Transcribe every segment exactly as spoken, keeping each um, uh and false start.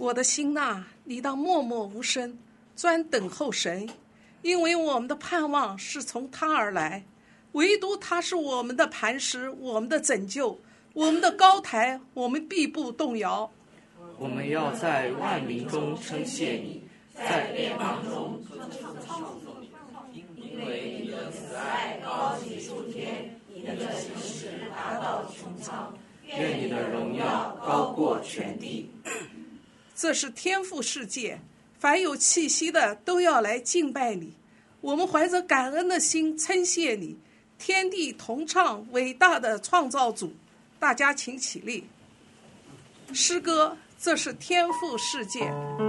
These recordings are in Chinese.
我的心哪，你当默默无声，专等候神，因为我们的盼望是从他而来，唯独他是我们的磐石，我们的拯救，我们的高台，我们必不动摇。 我们要在万民中称谢你，在列邦中唱颂你，因为你的慈爱高及诸天，你的信实达到穹苍，愿你的荣耀高过全地。 这是天父世界，凡有气息的都要来敬拜你。我们怀着感恩的心称谢你，天地同唱伟大的创造主。大家请起立。诗歌，这是天父世界。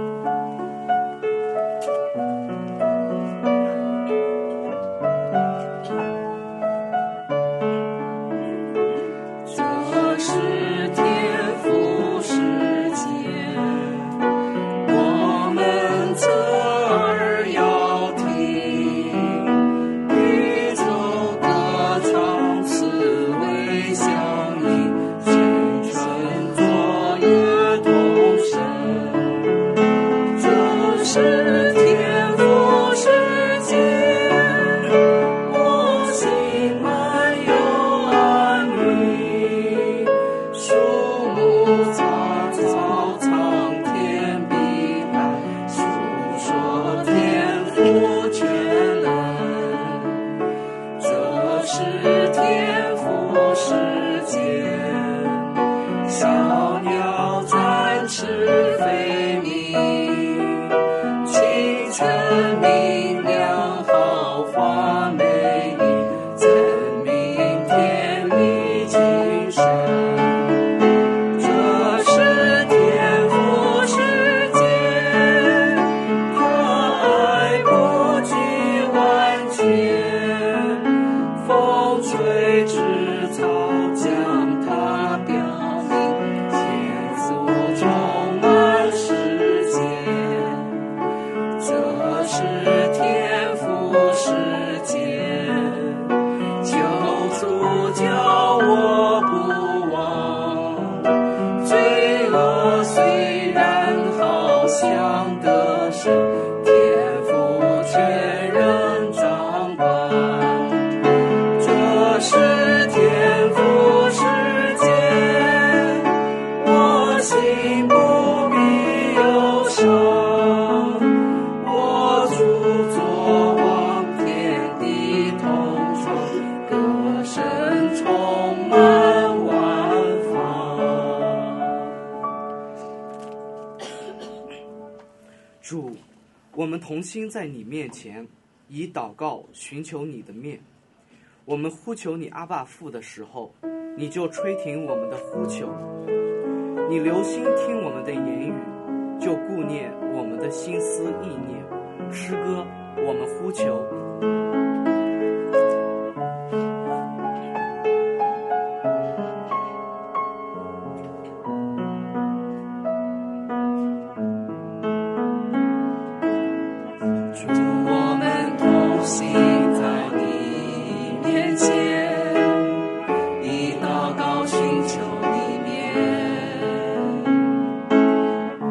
主，我们同心在你面前，以祷告寻求你的面。我们呼求你阿爸父的时候，你就吹停我们的呼求。你留心听我们的言语，就顾念我们的心思意念。诗歌，我们呼求。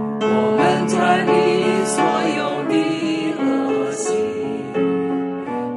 转离所有的恶行，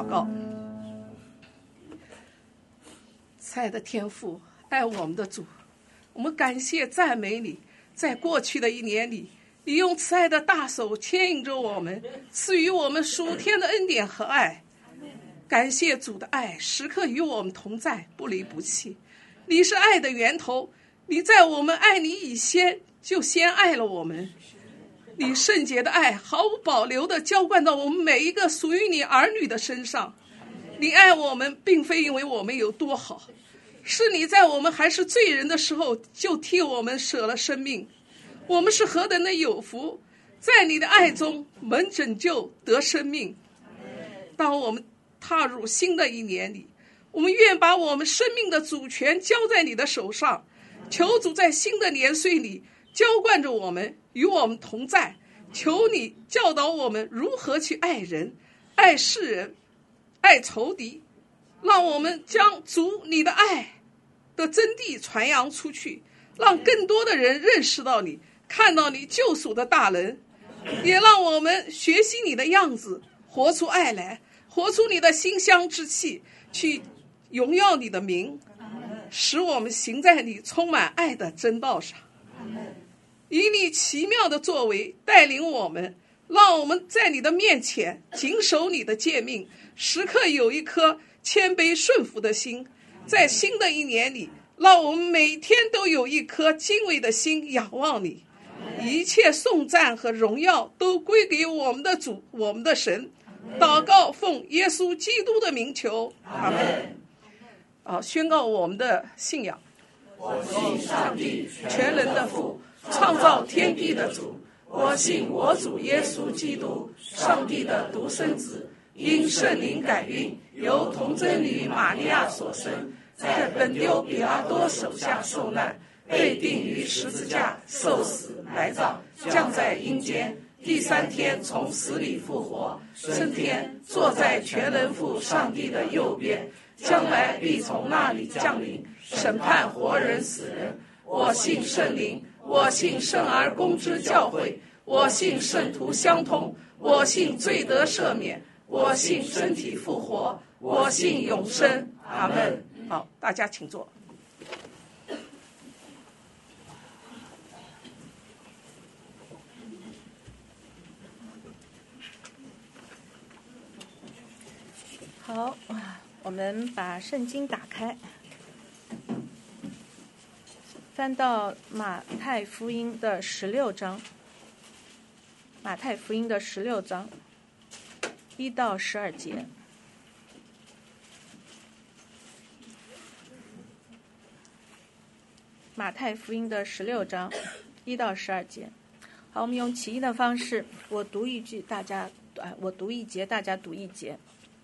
祷告。慈爱的天父，爱我们的主，我们感谢赞美你，在过去的一年里，你用慈爱的大手牵引着我们，赐予我们属天的恩典和爱。感谢主的爱时刻与我们同在，不离不弃。你是爱的源头，你在我们爱你以先就先爱了我们。你圣洁的爱毫无保留地浇灌到我们每一个属于你儿女的身上。你爱我们并非因为我们有多好，是你在我们还是罪人的时候就替我们舍了生命。我们是何等的有福，在你的爱中蒙拯救得生命。当我们踏入新的一年里，我们愿把我们生命的主权交在你的手上，求主在新的年岁里浇灌着我们，与我们同在。求你教导我们如何去爱人、爱世人、爱仇敌，让我们将主你的爱的真谛传扬出去，让更多的人认识到你，看到你救赎的大能，也让我们学习你的样子，活出爱来，活出你的馨香之气，去荣耀你的名，使我们行在你充满爱的真道上。以你奇妙的作为带领我们，让我们在你的面前谨守你的诫命，时刻有一颗谦卑顺服的心。在新的一年里，让我们每天都有一颗敬畏的心仰望你。一切颂赞和荣耀都归给我们的主，我们的神。祷告奉耶稣基督的名求，阿们。好，宣告我们的信仰。 我信上帝全能的父，创造天地的主。我信我主耶稣基督，上帝的独生子，因圣灵感孕，由童贞女玛利亚所生，在本丢彼拉多手下受难，被钉于十字架，受死埋葬，降在阴间，第三天从死里复活，升天，坐在全能父上帝的右边，将来必从那里降临，审判活人死人。我信圣灵，我信圣而公之教会，我信圣徒相通，我信罪得赦免，我信身体复活，我信永生。阿们。好，大家请坐。 好，我们把圣经打开，翻到马太福音的十六章。马太福音的十六章一到十二节。马太福音的十六章一到十二节。好，我们用起音的方式，我读一句，大家啊，我读一节，大家读一节。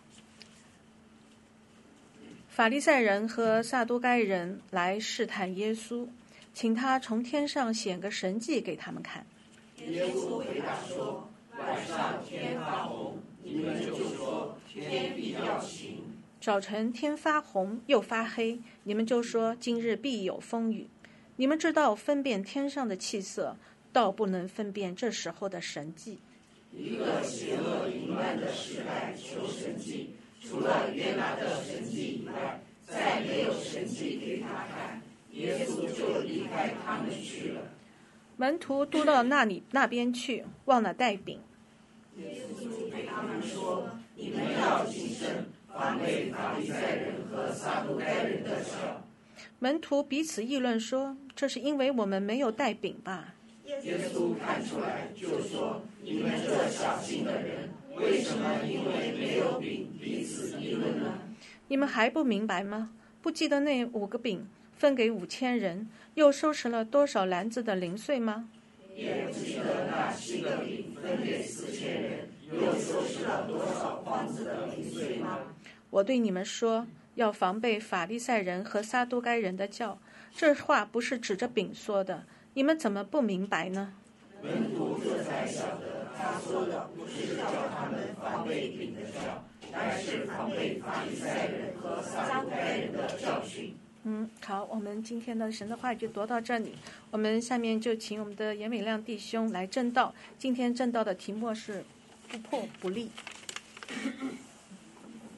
法利赛人和撒都该人来试探耶稣，请他从天上显个神迹给他们看。 耶稣回答说：晚上天发红，你们就说天必要晴； 早晨天发红又发黑，你们就说今日必有风雨。你们知道分辨天上的气色，倒不能分辨这时候的神迹。 一个邪恶淫乱的时代求神迹，除了约拿的神迹以外，再没有神迹给他看。耶稣就离开他们去了。 门徒都到那里那边去，忘了带饼。 耶稣对他们说：你们要谨慎，防备法利赛人和撒都该人的酵。 门徒彼此议论说：这是因为我们没有带饼吧？ 耶稣看出来，就说：你们这小信的人，为什么因为没有饼彼此议论呢？ 你们还不明白吗？不记得那五个饼分给五千人，又收拾了多少篮子的零碎吗？ 也不记得那七个饼分给四千人，又收拾了多少筐子的零碎吗？ 我对你们说，要防备法利赛人和撒都该人的教。这话不是指着饼说的，你们怎么不明白呢？ 门徒这才晓得，他说的不是叫他们防备饼的教，而是防备法利赛人和撒都该人的教训。 嗯，好，我们今天的神的话就读到这里。我们下面就请我们的严美亮弟兄来证道。今天证道的题目是不破不立。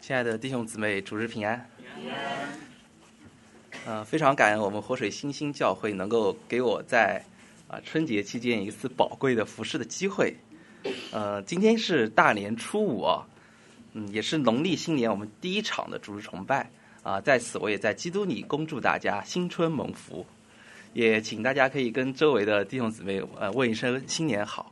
亲爱的弟兄姊妹，主日平安。平安。呃，非常感恩我们活水新兴教会能够给我在啊、呃、春节期间一次宝贵的服事的机会。呃，今天是大年初五啊，嗯，也是农历新年我们第一场的主日崇拜啊、呃。在此，我也在基督里恭祝大家新春蒙福，也请大家可以跟周围的弟兄姊妹呃问一声新年好。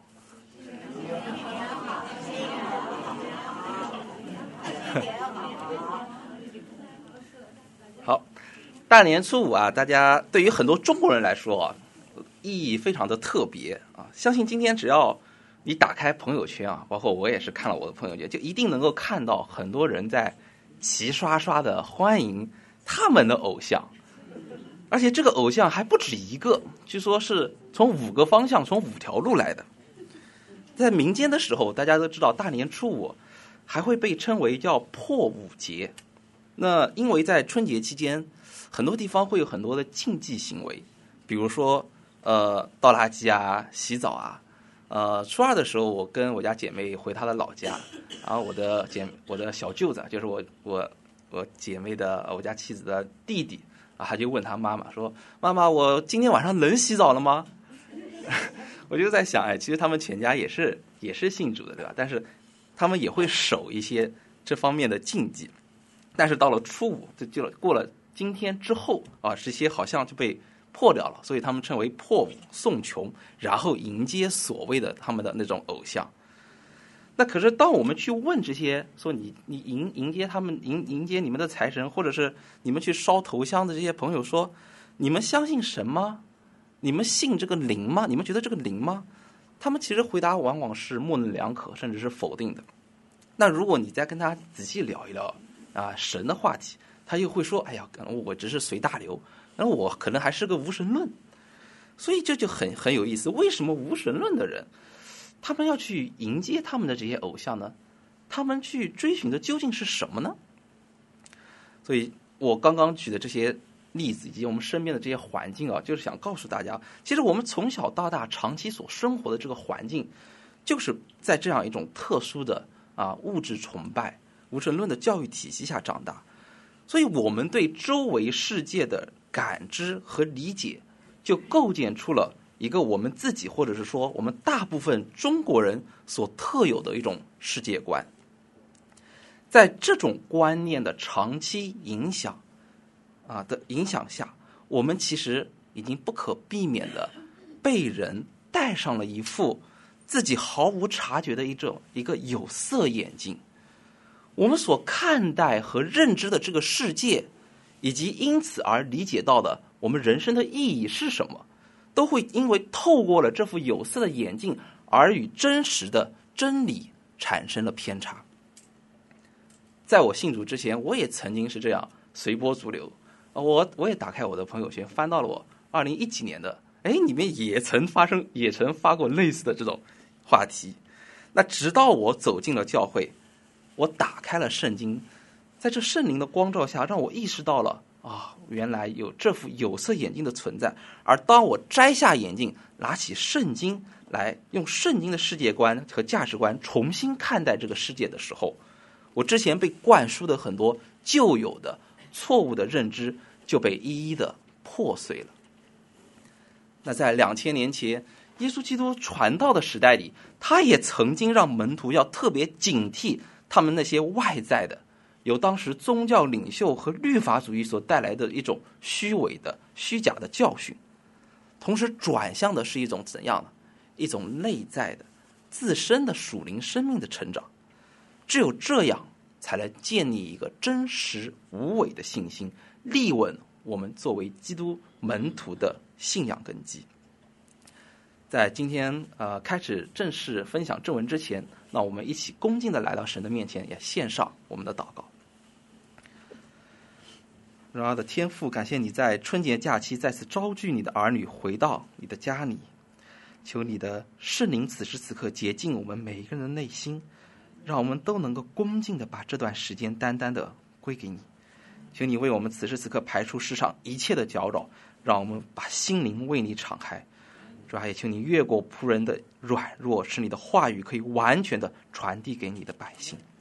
好，大年初五啊，大家对于很多中国人来说啊，意义非常的特别啊。相信今天只要你打开朋友圈啊，包括我也是看了我的朋友圈，就一定能够看到很多人在齐刷刷的欢迎他们的偶像，而且这个偶像还不止一个，据说是从五个方向，从五条路来的。在民间的时候，大家都知道大年初五还会被称为叫破五节。那因为在春节期间，很多地方会有很多的禁忌行为，比如说呃倒垃圾啊、洗澡啊。呃，初二的时候，我跟我家姐妹回她的老家，然后我的姐我的小舅子，就是我我我姐妹的我家妻子的弟弟啊，他就问他妈妈说：“妈妈，我今天晚上能洗澡了吗？”我就在想，哎，其实他们全家也是也是信主的，对吧？但是他们也会守一些这方面的禁忌。但是到了初五，就就过了今天之后啊，这些好像就被破掉了，所以他们称为破五送穷，然后迎接所谓的他们的那种偶像。那可是当我们去问这些说你你迎迎接他们迎迎接你们的财神，或者是你们去烧头香的这些朋友说，你们相信神吗？你们信这个灵吗？你们觉得这个灵吗？他们其实回答往往是模棱两可，甚至是否定的。那如果你再跟他仔细聊一聊啊神的话题，他又会说，哎呀，我只是随大流，然后我可能还是个无神论。所以这就很很有意思，为什么无神论的人他们要去迎接他们的这些偶像呢？他们去追寻的究竟是什么呢？所以我刚刚举的这些例子以及我们身边的这些环境啊，就是想告诉大家，其实我们从小到大长期所生活的这个环境，就是在这样一种特殊的啊物质崇拜、无神论的教育体系下长大，所以我们对周围世界的感知和理解，就构建出了一个我们自己或者是说我们大部分中国人所特有的一种世界观。在这种观念的长期影响啊的影响下，我们其实已经不可避免的被人戴上了一副自己毫无察觉的一种一个有色眼镜。我们所看待和认知的这个世界，以及因此而理解到的我们人生的意义是什么，都会因为透过了这副有色的眼镜而与真实的真理产生了偏差。在我信主之前，我也曾经是这样随波逐流，我我也打开我的朋友圈，翻到了我二零一几年的，哎，里面也曾发生，也曾发过类似的这种话题。那直到我走进了教会，我打开了圣经，在这圣灵的光照下，让我意识到了啊，原来有这副有色眼镜的存在。而当我摘下眼镜，拿起圣经来用圣经的世界观和价值观重新看待这个世界的时候，我之前被灌输的很多旧有的错误的认知就被一一的破碎了。那在两千年前耶稣基督传道的时代里，他也曾经让门徒要特别警惕他们那些外在的由当时宗教领袖和律法主义所带来的一种虚伪的虚假的教训，同时转向的是一种怎样的一种内在的自身的属灵生命的成长。只有这样才能建立一个真实无伪的信心，立稳我们作为基督门徒的信仰根基。在今天呃开始正式分享正文之前，那我们一起恭敬的来到神的面前，也献上我们的祷告。荣耀的天父，感谢你在春节假期再次招聚你的儿女回到你的家里，求你的圣灵此时此刻洁净我们每一个人的内心，让我们都能够恭敬的把这段时间单单的归给你。求你为我们此时此刻排除世上一切的搅扰，让我们把心灵为你敞开。主要也求你越过仆人的软弱，使你的话语可以完全的传递给你的百姓。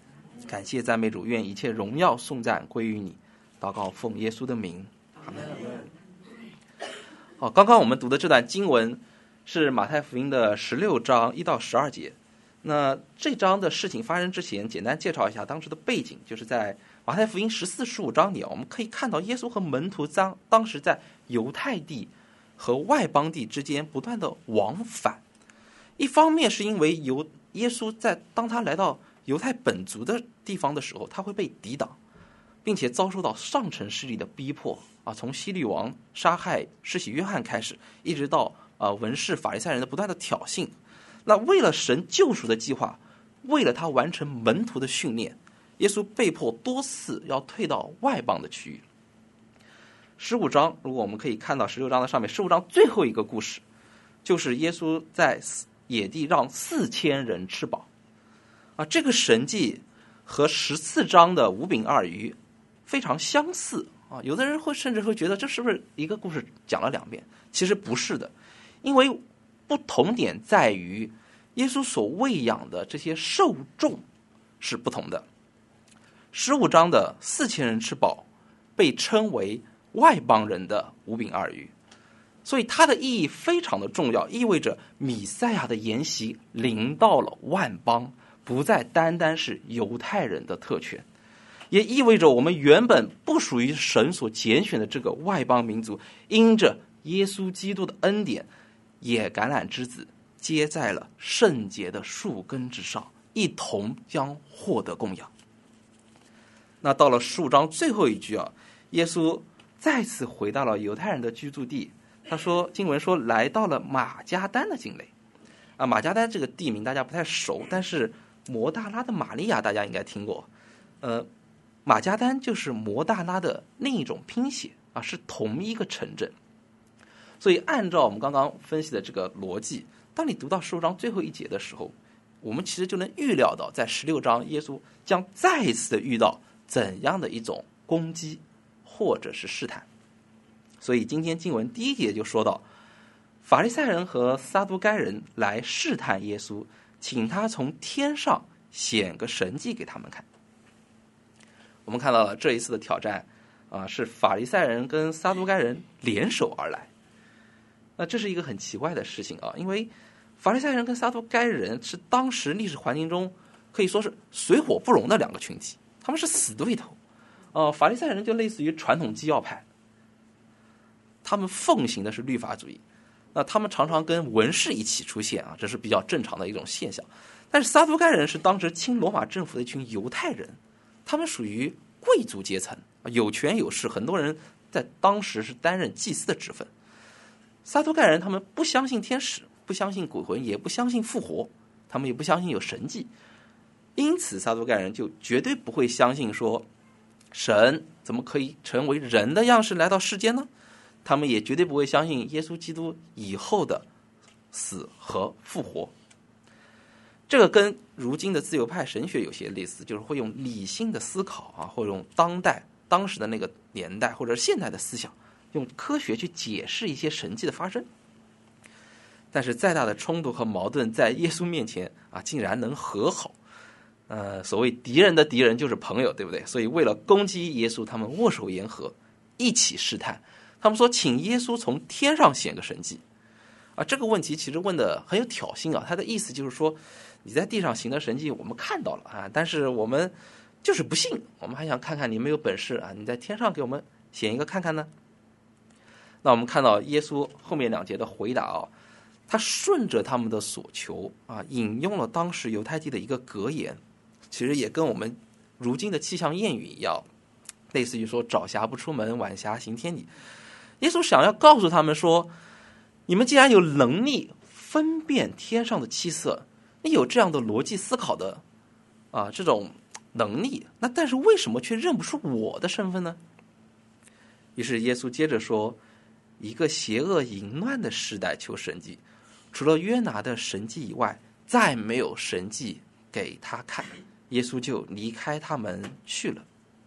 感谢赞美主，愿一切荣耀颂赞归于你。祷告奉耶稣的名，阿门。好，刚刚我们读的这段经文是马太福音的十六章一到十二节。那这章的事情发生之前，简单介绍一下当时的背景，就是在马太福音十四、十五章里，我们可以看到耶稣和门徒当当时在犹太地和外邦地之间不断的往返。一方面是因为犹耶稣在当他来到犹太本族的地方的时候，他会被抵挡，并且遭受到上层势力的逼迫啊，从希律王杀害施洗约翰开始，一直到啊文士法利赛人的不断的挑衅。那为了神救赎的计划，为了他完成门徒的训练，耶稣被迫多次要退到外邦的区域。十五章，如果我们可以看到十六章的上面，十五章最后一个故事，就是耶稣在野地让四千人吃饱啊，这个神迹和十四章的五饼二鱼非常相似啊。有的人会甚至会觉得这是不是一个故事讲了两遍？其实不是的，因为不同点在于耶稣所喂养的这些受众是不同的。十五章的四千人吃饱被称为外邦人的五饼二鱼，所以它的意义非常的重要，意味着弥赛亚的筵席临到了万邦，不再单单是犹太人的特权，也意味着我们原本不属于神所拣选的这个外邦民族，因着耶稣基督的恩典，也橄榄枝子接在了圣洁的树根之上，一同将获得供养。那到了十五章最后一句啊，耶稣再次回到了犹太人的居住地。他说，经文说来到了马加丹的境内啊，马加丹这个地名大家不太熟，但是摩大拉的玛利亚大家应该听过。呃，马加丹就是摩大拉的另一种拼写啊，是同一个城镇。所以按照我们刚刚分析的这个逻辑，当你读到十五章最后一节的时候，我们其实就能预料到在十六章耶稣将再一次的遇到怎样的一种攻击或者是试探。所以今天经文第一节就说到，法利赛人和撒都该人来试探耶稣，请他从天上显个神迹给他们看。我们看到了这一次的挑战啊，是法利赛人跟撒都该人联手而来。那这是一个很奇怪的事情啊，因为法利赛人跟撒都该人是当时历史环境中可以说是水火不容的两个群体，他们是死对头。呃，法利赛人就类似于传统基要派，他们奉行的是律法主义，那他们常常跟文士一起出现啊，这是比较正常的一种现象。但是撒都该人是当时亲罗马政府的一群犹太人，他们属于贵族阶层，有权有势，很多人在当时是担任祭司的职分。撒都该人他们不相信天使，不相信鬼魂，也不相信复活，他们也不相信有神迹，因此撒都该人就绝对不会相信说神怎么可以成为人的样式来到世间呢？他们也绝对不会相信耶稣基督以后的死和复活。这个跟如今的自由派神学有些类似，就是会用理性的思考啊，或者用当代当时的那个年代或者现代的思想，用科学去解释一些神迹的发生。但是再大的冲突和矛盾在耶稣面前啊，竟然能和好。呃，所谓敌人的敌人就是朋友，对不对？所以为了攻击耶稣，他们握手言和，一起试探。他们说请耶稣从天上显个神迹啊，这个问题其实问的很有挑衅啊。他的意思就是说，你在地上行的神迹我们看到了啊，但是我们就是不信，我们还想看看你没有本事啊，你在天上给我们显一个看看呢。那我们看到耶稣后面两节的回答啊，他顺着他们的所求啊，引用了当时犹太地的一个格言，其实也跟我们如今的气象谚语一样，类似于说早霞不出门，晚霞行天里。耶稣想要告诉他们说，你们既然有能力分辨天上的气色，你有这样的逻辑思考的啊这种能力，那但是为什么却认不出我的身份呢？于是耶稣接着说，一个邪恶淫乱的时代求神迹，除了约拿的神迹以外，再没有神迹给他看。耶稣就离开他们去了。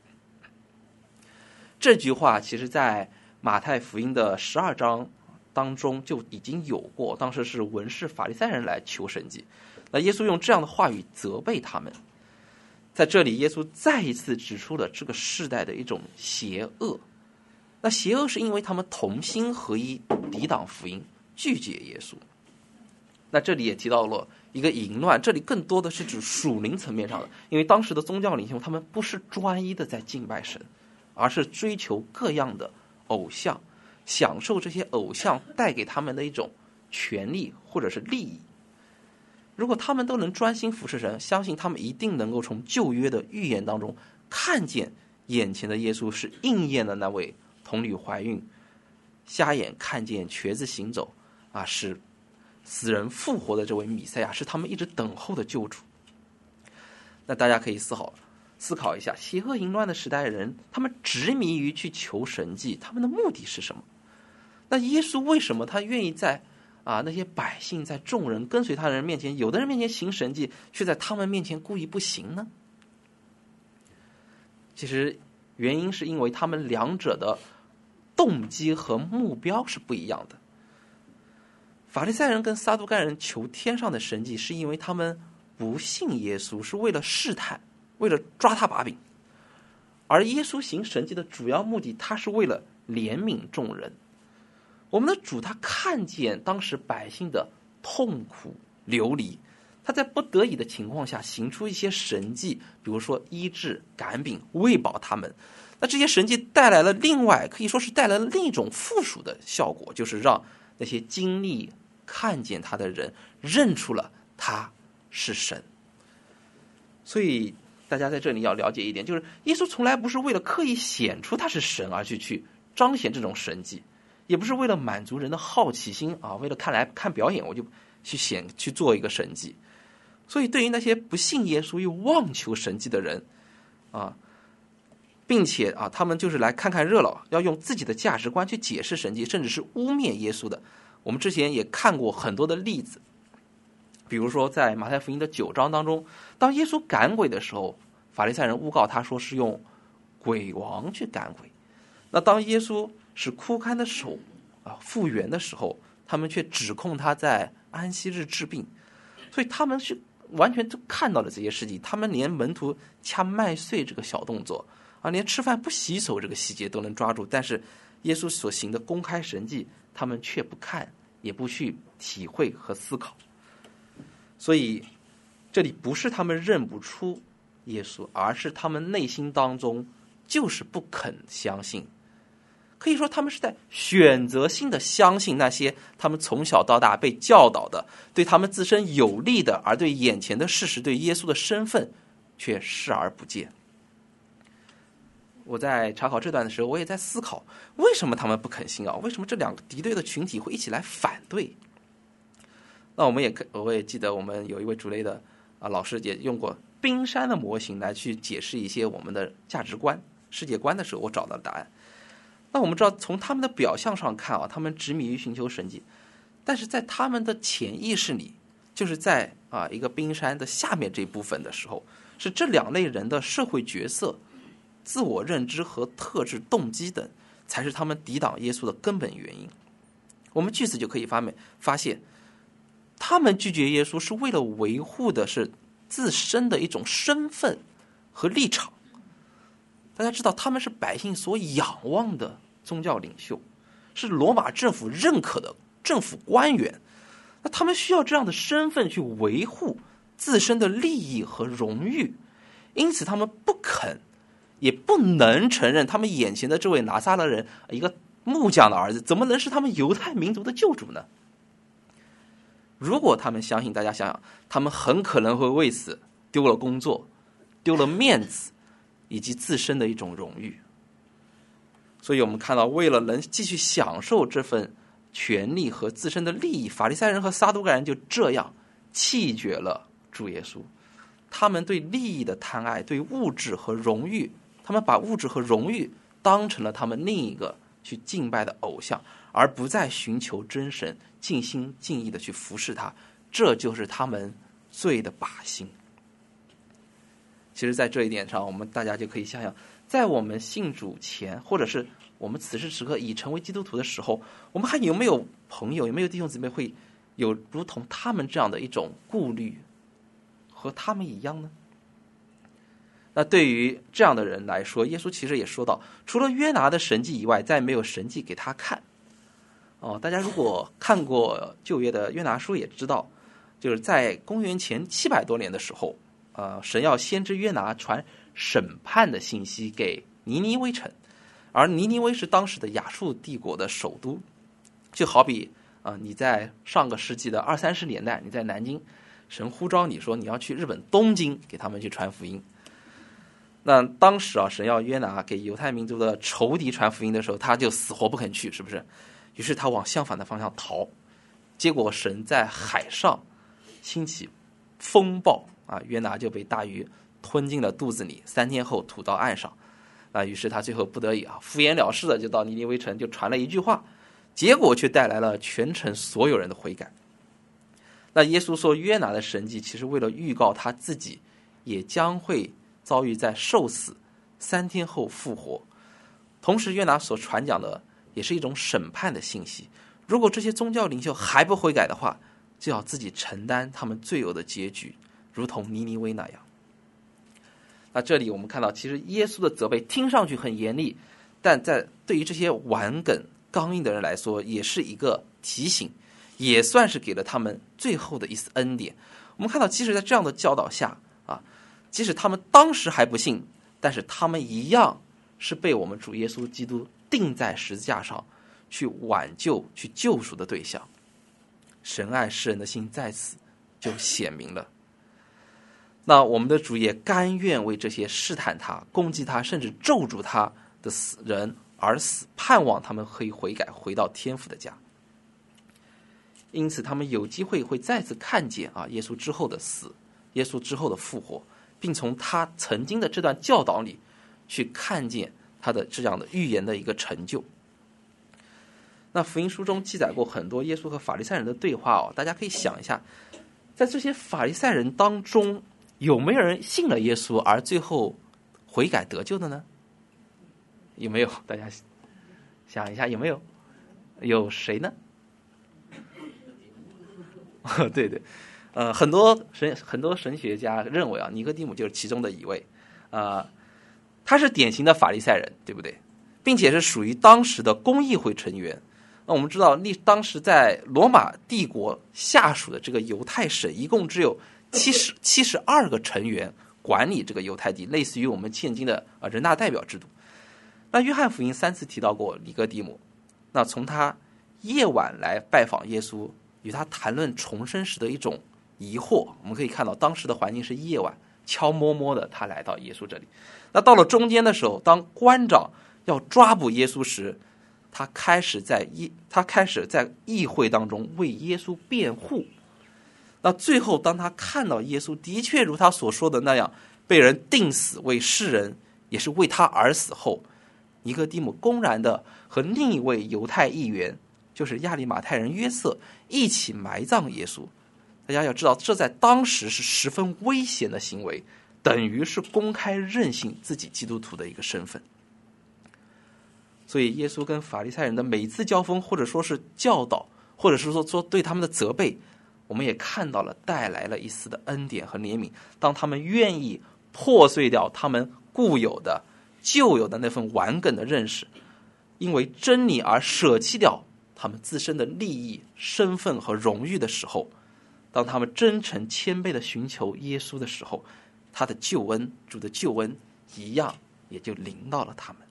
这句话其实在马太福音的十二章当中就已经有过，当时是文士法利赛人来求神迹，那耶稣用这样的话语责备他们。 在这里耶稣再一次指出了这个世代的一种邪恶。那邪恶是因为他们同心合一，抵挡福音，拒绝耶稣。那这里也提到了一个淫乱，这里更多的是指属灵层面上的，因为当时的宗教领袖他们不是专一的在敬拜神，而是追求各样的偶像，享受这些偶像带给他们的一种权利或者是利益。如果他们都能专心服侍神，相信他们一定能够从旧约的预言当中看见眼前的耶稣是应验了那位童女怀孕，瞎眼看见，瘸子行走，啊，使死人复活的这位弥赛亚，是他们一直等候的救主。那大家可以思考思考一下，邪恶淫乱的时代的人，他们执迷于去求神迹，他们的目的是什么？那耶稣为什么他愿意在啊那些百姓，在众人跟随他的人面前，有的人面前行神迹，却在他们面前故意不行呢？其实原因是因为他们两者的动机和目标是不一样的。法利赛人跟撒都该人求天上的神迹，是因为他们不信耶稣，是为了试探，为了抓他把柄。而耶稣行神迹的主要目的，他是为了怜悯众人。我们的主他看见当时百姓的痛苦流离，他在不得已的情况下行出一些神迹，比如说医治、赶饼、喂饱他们。那这些神迹带来了另外可以说是带来了另一种附属的效果，就是让那些经历看见他的人认出了他是神。所以大家在这里要了解一点，就是耶稣从来不是为了刻意显出他是神而去去彰显这种神迹，也不是为了满足人的好奇心啊，为了看来看表演我就去显去做一个神迹。所以对于那些不信耶稣又妄求神迹的人啊，并且啊他们就是来看看热闹，要用自己的价值观去解释神迹，甚至是污蔑耶稣的，我们之前也看过很多的例子。比如说在马太福音的九章当中，当耶稣赶鬼的时候，法利赛人诬告他说是用鬼王去赶鬼。那当耶稣使枯干的手啊复原的时候，他们却指控他在安息日治病。所以他们是完全都看到了这些事情，他们连门徒掐麦穗这个小动作啊，连吃饭不洗手这个细节都能抓住，但是耶稣所行的公开神迹，他们却不看，也不去体会和思考。所以这里不是他们认不出耶稣，而是他们内心当中就是不肯相信。可以说他们是在选择性的相信那些他们从小到大被教导的，对他们自身有利的，而对眼前的事实，对耶稣的身份却视而不见。我在查考这段的时候，我也在思考，为什么他们不肯信啊？为什么这两个敌对的群体会一起来反对？那我们也我也记得我们有一位主类的啊老师也用过冰山的模型来去解释一些我们的价值观、世界观的时候，我找到了答案。那我们知道，从他们的表象上看啊，他们执迷于寻求神迹，但是在他们的潜意识里，就是在啊一个冰山的下面这部分的时候，是这两类人的社会角色、自我认知和特质、动机等，才是他们抵挡耶稣的根本原因。我们据此就可以发现，发现他们拒绝耶稣是为了维护的是自身的一种身份和立场。大家知道，他们是百姓所仰望的宗教领袖，是罗马政府认可的政府官员，那他们需要这样的身份去维护自身的利益和荣誉，因此他们不肯也不能承认他们眼前的这位拿撒勒人，一个木匠的儿子，怎么能是他们犹太民族的救主呢？如果他们相信，大家想想，他们很可能会为此丢了工作，丢了面子以及自身的一种荣誉。所以我们看到，为了能继续享受这份权利和自身的利益，法利赛人和撒都该人就这样弃绝了主耶稣。他们对利益的贪爱，对物质和荣誉，他们把物质和荣誉当成了他们另一个去敬拜的偶像，而不再寻求真神，尽心尽意的去服侍他。这就是他们罪的靶心。其实在这一点上，我们大家就可以想想，在我们信主前，或者是我们此时此刻已成为基督徒的时候，我们还有没有朋友，有没有弟兄姊妹会有如同他们这样的一种顾虑，和他们一样呢？ 那对于这样的人来说，耶稣其实也说到，除了约拿的神迹以外，再没有神迹给他看。哦，大家如果看过旧约的约拿书，也知道，就是在公元前七百多年的时候，呃，神要先知约拿传审判的信息给尼尼微城，而尼尼微是当时的亚述帝国的首都，就好比啊、呃，你在上个世纪的二三十年代，你在南京，神呼召你说你要去日本东京给他们去传福音。那当时啊，神要约拿给犹太民族的仇敌传福音的时候，他就死活不肯去，是不是？于是他往相反的方向逃，结果神在海上兴起风暴啊，约拿就被大鱼吞进了肚子里，三天后吐到岸上。啊，于是他最后不得已啊，敷衍了事的就到尼尼微城就传了一句话，结果却带来了全城所有人的悔改。那耶稣说约拿的神迹，其实为了预告他自己也将会遭遇在受死三天后复活。同时约拿所传讲的也是一种审判的信息，如果这些宗教领袖还不悔改的话，就要自己承担他们罪恶的结局，如同尼尼微那样。那这里我们看到，其实耶稣的责备听上去很严厉，但在对于这些顽梗刚硬的人来说，也是一个提醒，也算是给了他们最后的一丝恩典。我们看到，即使在这样的教导下啊，即使他们当时还不信，但是他们一样是被我们主耶稣基督钉在十字架上去挽救、去救赎的对象。神爱世人的心在此就显明了。那我们的主也甘愿为这些试探他、攻击他，甚至咒诅他的死人而死，盼望他们可以悔改，回到天父的家。因此他们有机会会再次看见啊耶稣之后的死，耶稣之后的复活，并从他曾经的这段教导里去看见他的这样的预言的一个成就。那福音书中记载过很多耶稣和法利赛人的对话哦，大家可以想一下，在这些法利赛人当中，有没有人信了耶稣而最后悔改得救的呢？有没有？大家想一下，有没有？有谁呢？对对，呃，很多神很多神学家认为啊，尼哥底母就是其中的一位，啊、呃，他是典型的法利赛人，对不对？并且是属于当时的公议会成员。那我们知道，历当时在罗马帝国下属的这个犹太省，一共只有七十七十二个成员管理这个犹太地，类似于我们现今的呃人大代表制度。那约翰福音三次提到过尼哥底母，那从他夜晚来拜访耶稣，与他谈论重生时的一种疑惑，我们可以看到当时的环境是夜晚，悄摸摸的他来到耶稣这里。那到了中间的时候，当官长要抓捕耶稣时，他开始在议他开始在议会当中为耶稣辩护。那最后当他看到耶稣的确如他所说的那样被人钉死，为世人也是为他而死后，尼哥底母公然的和另一位犹太议员，就是亚利马太人约瑟一起埋葬耶稣。大家要知道，这在当时是十分危险的行为，等于是公开认信自己基督徒的一个身份。所以耶稣跟法利赛人的每一次交锋，或者说是教导，或者是说说对他们的责备，我们也看到了带来了一丝的恩典和怜悯。当他们愿意破碎掉他们固有的旧有的那份顽梗的认识，因为真理而舍弃掉他们自身的利益、身份和荣誉的时候，当他们真诚谦卑的寻求耶稣的时候，他的救恩，主的救恩一样也就临到了他们。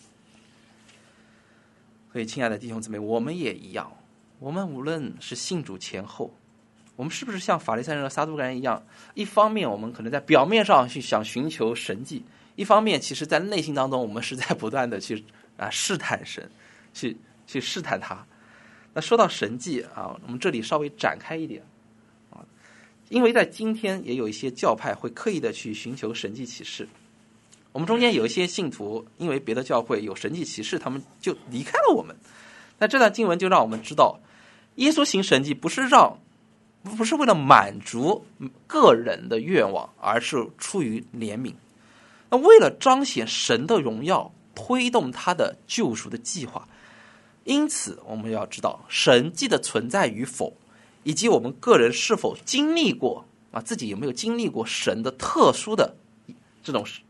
所以亲爱的弟兄姊妹，我们也一样，我们无论是信主前后，我们是不是像法利赛人和撒都该人一样，一方面我们可能在表面上去想寻求神迹，一方面其实在内心当中我们是在不断的去啊试探神，去去试探他。那说到神迹啊，我们这里稍微展开一点啊，因为在今天也有一些教派会刻意的去寻求神迹启示。我们中间有一些信徒因为别的教会有神迹奇事，他们就离开了我们。那这段经文就让我们知道，耶稣行神迹不是让不是为了满足个人的愿望，而是出于怜悯。那为了彰显神的荣耀，推动他的救赎的计划。因此我们要知道神迹的存在与否，以及我们个人是否经历过啊，自己有没有经历过神的特殊的这种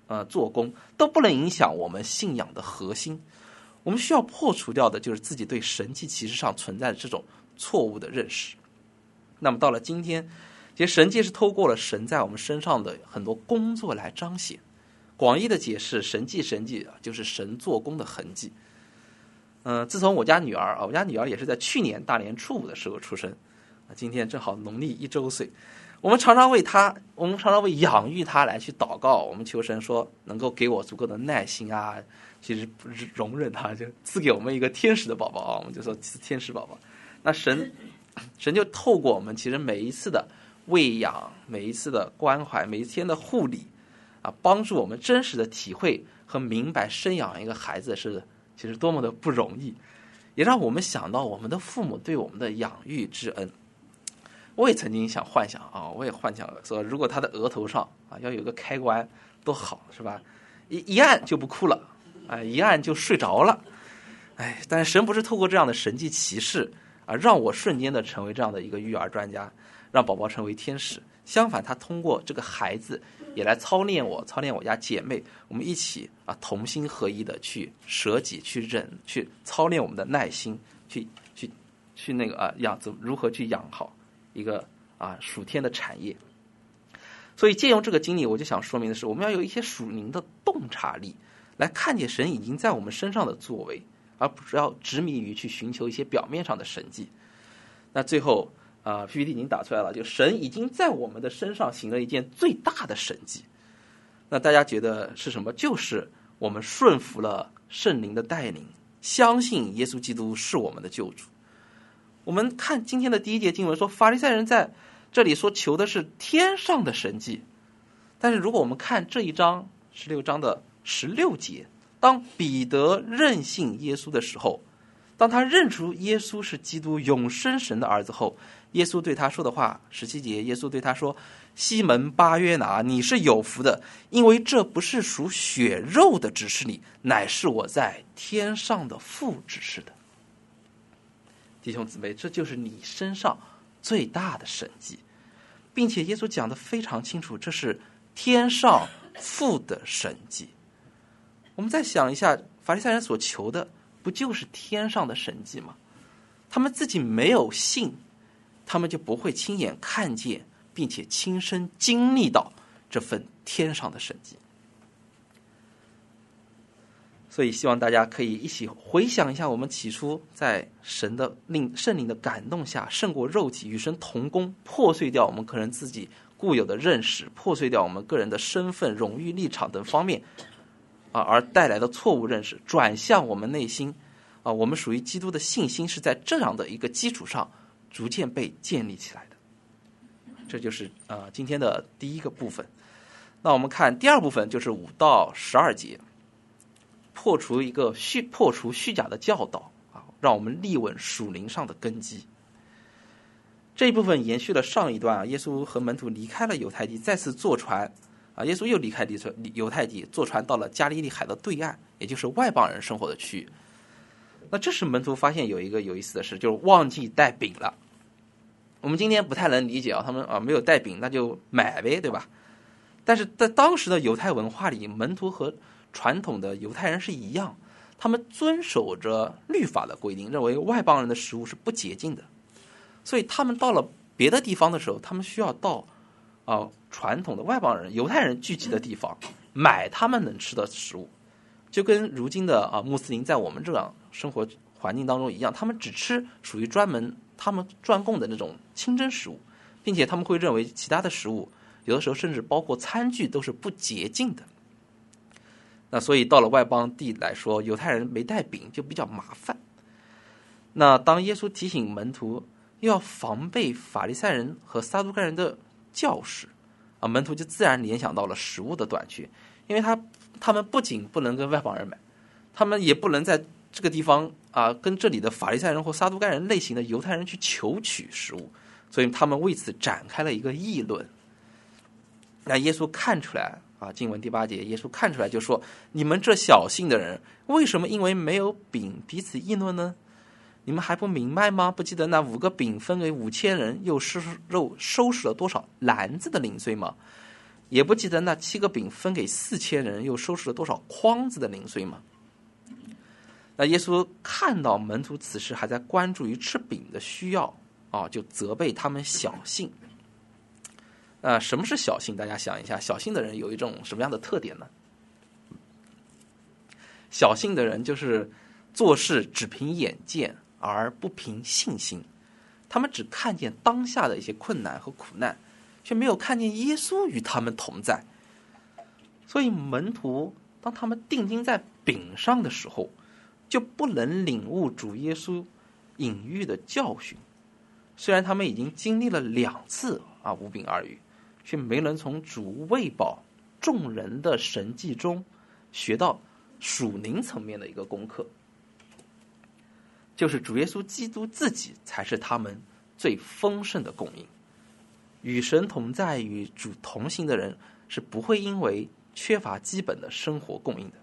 呃做工，都不能影响我们信仰的核心。我们需要破除掉的就是自己对神迹奇事上存在的这种错误的认识。那么到了今天，其实神迹是透过了神在我们身上的很多工作来彰显。广义的解释，神迹神迹就是神做工的痕迹。嗯、呃，自从我家女儿啊，我家女儿也是在去年大年初五的时候出生，啊，今天正好农历一周岁。我们常常为她，我们常常为养育她来去祷告，我们求神说能够给我足够的耐心啊，其实不是容忍她，就赐给我们一个天使的宝宝啊，我们就说天使宝宝。那神，神就透过我们其实每一次的喂养，每一次的关怀，每一天的护理啊，帮助我们真实的体会和明白生养一个孩子是其实多么的不容易，也让我们想到我们的父母对我们的养育之恩。我也曾经想幻想啊，我也幻想说，如果他的额头上啊要有个开关，多好，是吧？一一按就不哭了，啊，一按就睡着了。哎，但是神不是透过这样的神迹奇事啊，让我瞬间的成为这样的一个育儿专家，让宝宝成为天使。相反，他通过这个孩子也来操练我，操练我家姐妹，我们一起啊同心合一的去舍己、去忍、去操练我们的耐心，去去去那个啊养如何去养好一个啊属天的产业。所以借用这个经历，我就想说明的是，我们要有一些属灵的洞察力，来看见神已经在我们身上的作为，而不是要执迷于去寻求一些表面上的神迹。那最后啊 P P T 已经打出来了，就神已经在我们的身上行了一件最大的神迹。那大家觉得是什么？就是我们顺服了圣灵的带领，相信耶稣基督是我们的救主。我们看今天的第一节经文说，法利赛人在这里说求的是天上的神迹，但是如果我们看这一章十六章的十六节，当彼得认信耶稣的时候，当他认出耶稣是基督永生神的儿子后，耶稣对他说的话，十七节，耶稣对他说，西门巴约拿，你是有福的，因为这不是属血肉的指示你，乃是我在天上的父指示的。弟兄姊妹，这就是你身上最大的神迹，并且耶稣讲得非常清楚，这是天上父的神迹。我们再想一下，法利赛人所求的不就是天上的神迹吗？他们自己没有信，他们就不会亲眼看见并且亲身经历到这份天上的神迹。所以希望大家可以一起回想一下，我们起初在神的令圣灵的感动下，胜过肉体，与神同工，破碎掉我们个人自己固有的认识，破碎掉我们个人的身份、荣誉、立场等方面啊而带来的错误认识，转向我们内心啊，我们属于基督的信心是在这样的一个基础上逐渐被建立起来的。这就是啊今天的第一个部分。那我们看第二部分，就是五到十二节。破除一个虚破除虚假的教导啊，让我们立稳属灵上的根基。这一部分延续了上一段啊，耶稣和门徒离开了犹太地，再次坐船啊，耶稣又离开犹太地，坐船到了加利利海的对岸，也就是外邦人生活的区域。那这时门徒发现有一个有意思的事，就是忘记带饼了。我们今天不太能理解啊，他们啊没有带饼，那就买呗，对吧？但是在当时的犹太文化里，门徒和传统的犹太人是一样，他们遵守着律法的规定，认为外邦人的食物是不洁净的，所以他们到了别的地方的时候，他们需要到啊、呃、传统的外邦人、犹太人聚集的地方买他们能吃的食物，就跟如今的啊、呃、穆斯林在我们这样生活环境当中一样，他们只吃属于专门他们专供的那种清真食物，并且他们会认为其他的食物有的时候甚至包括餐具都是不洁净的。那所以到了外邦地来说，犹太人没带饼就比较麻烦。那当耶稣提醒门徒又要防备法利赛人和撒都该人的教示啊，门徒就自然联想到了食物的短缺，因为他他们不仅不能跟外邦人买，他们也不能在这个地方啊跟这里的法利赛人或撒都该人类型的犹太人去求取食物，所以他们为此展开了一个议论。那耶稣看出来啊，经文第八节，耶稣看出来就说：“你们这小信的人，为什么因为没有饼彼此议论呢？你们还不明白吗？不记得那五个饼分给五千人，又收肉收拾了多少篮子的零碎吗？ 也不记得那七个饼分给四千人，又收拾了多少筐子的零碎吗？那耶稣看到门徒此时还在关注于吃饼的需要啊，就责备他们小信。呃，什么是小信？大家想一下，小信的人有一种什么样的特点呢？小信的人就是做事只凭眼见而不凭信心，他们只看见当下的一些困难和苦难，却没有看见耶稣与他们同在。所以门徒当他们定睛在饼上的时候，就不能领悟主耶稣隐喻的教训。虽然他们已经经历了两次啊五饼二鱼，却没能从主喂饱众人的神迹中学到属灵层面的一个功课，就是主耶稣基督自己才是他们最丰盛的供应。与神同在、与主同行的人是不会因为缺乏基本的生活供应的。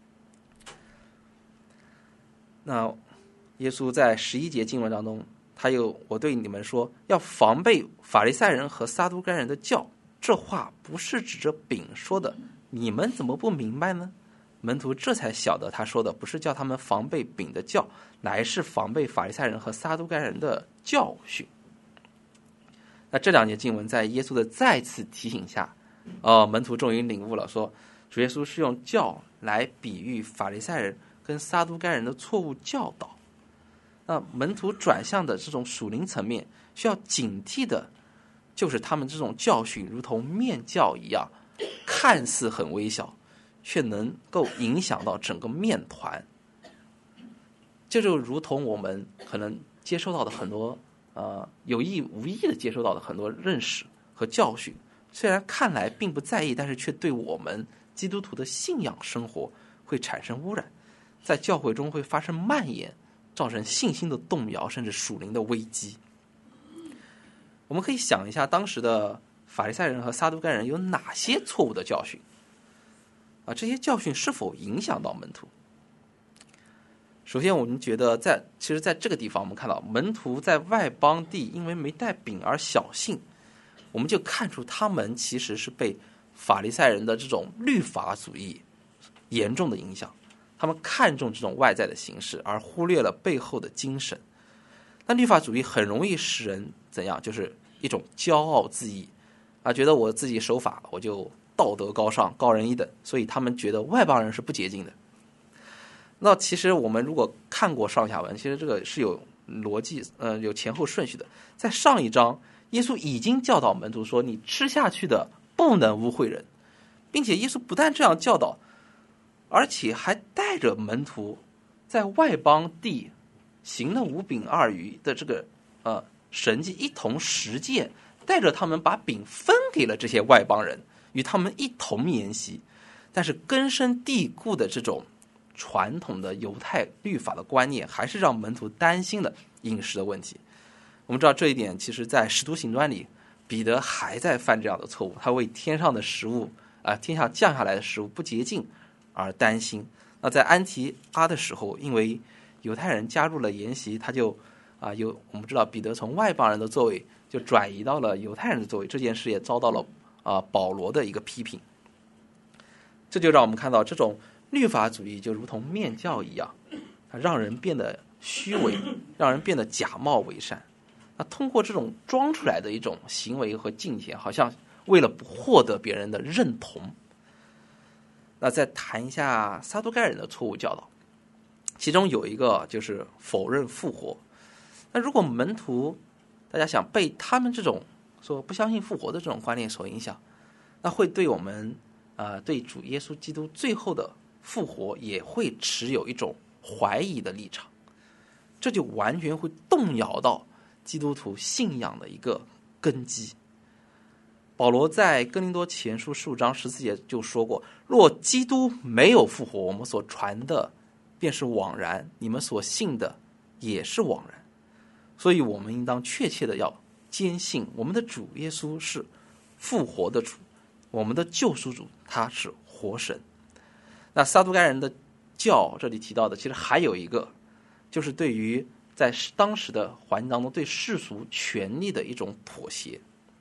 那耶稣在十一节经文当中，他又我对你们说，要防备法利赛人和撒都该人的教。这话不是指着饼说的，你们怎么不明白呢？门徒这才晓得，他说的不是叫他们防备饼的教，乃是防备法利赛人和撒都该人的教训。那这两节经文在耶稣的再次提醒下，呃，门徒终于领悟了，说主耶稣是用教来比喻法利赛人跟撒都该人的错误教导。那门徒转向的这种属灵层面，需要警惕的就是他们这种教训如同面教一样，看似很微小，却能够影响到整个面团。这就如同我们可能接收到的很多呃有意无意的接收到的很多认识和教训，虽然看来并不在意，但是却对我们基督徒的信仰生活会产生污染，在教会中会发生蔓延，造成信心的动摇，甚至属灵的危机。我们可以想一下，当时的法利赛人和撒都该人有哪些错误的教训啊？这些教训是否影响到门徒？首先，我们觉得在其实在这个地方，我们看到门徒在外邦地因为没带饼而小信，我们就看出他们其实是被法利赛人的这种律法主义严重的影响。他们看重这种外在的形式，而忽略了背后的精神。那律法主义很容易使人怎样？就是一种骄傲自义啊，觉得我自己守法，我就道德高尚、高人一等，所以他们觉得外邦人是不洁净的。那其实我们如果看过上下文，其实这个是有逻辑，呃，有前后顺序的。在上一章，耶稣已经教导门徒说，你吃下去的不能污秽人，并且耶稣不但这样教导，而且还带着门徒在外邦地行了五饼二鱼的这个呃神迹一同实践，带着他们把饼分给了这些外邦人，与他们一同研习。但是根深蒂固的这种传统的犹太律法的观念，还是让门徒担心了饮食的问题。我们知道这一点，其实在使徒行传里，彼得还在犯这样的错误，他为天上的食物啊、呃，天下降下来的食物不洁净而担心。那在安提阿的时候，因为犹太人加入了筵席，他就啊、呃、有我们知道彼得从外邦人的座位就转移到了犹太人的座位，这件事也遭到了啊、呃、保罗的一个批评。这就让我们看到这种律法主义就如同面教一样，它让人变得虚伪，让人变得假冒伪善。那通过这种装出来的一种行为和敬虔，好像为了获得别人的认同。那再谈一下撒都该人的错误教导，其中有一个就是否认复活。那如果门徒大家想被他们这种说不相信复活的这种观念所影响，那会对我们呃对主耶稣基督最后的复活也会持有一种怀疑的立场，这就完全会动摇到基督徒信仰的一个根基。保罗在哥林多前书十五章十四节就说过，若基督没有复活，我们所传的便是枉然，你们所信的也是枉然。所以我们应当确切的要坚信我们的主耶稣是复活的主，我们的救赎主他是活神。那撒都该人的教这里提到的其实还有一个，就是对于在当时的环境当中对世俗权力的一种妥协。我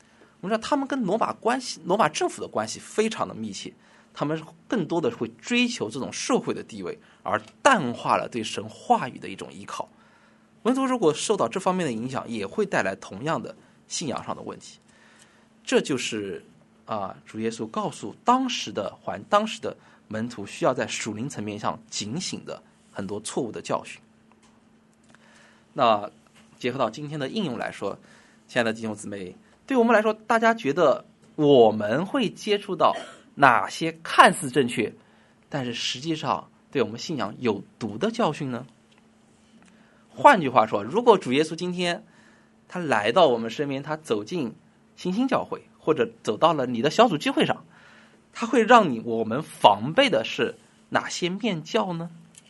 我们知道他们跟罗马关系，罗马政府的关系非常的密切，他们更多的会追求这种社会的地位，而淡化了对神话语的一种依靠。门徒如果受到这方面的影响，也会带来同样的信仰上的问题。这就是啊，主耶稣告诉当时的还当时的门徒需要在属灵层面上警醒的很多错误的教训。那结合到今天的应用来说，亲爱的弟兄姊妹，对我们来说，大家觉得我们会接触到哪些看似正确，但是实际上对我们信仰有毒的教训呢？换句话说，如果主耶稣今天他来到我们身边，他走进新兴教会，或者走到了你的小组聚会上，他会让你我们防备的是哪些面教呢？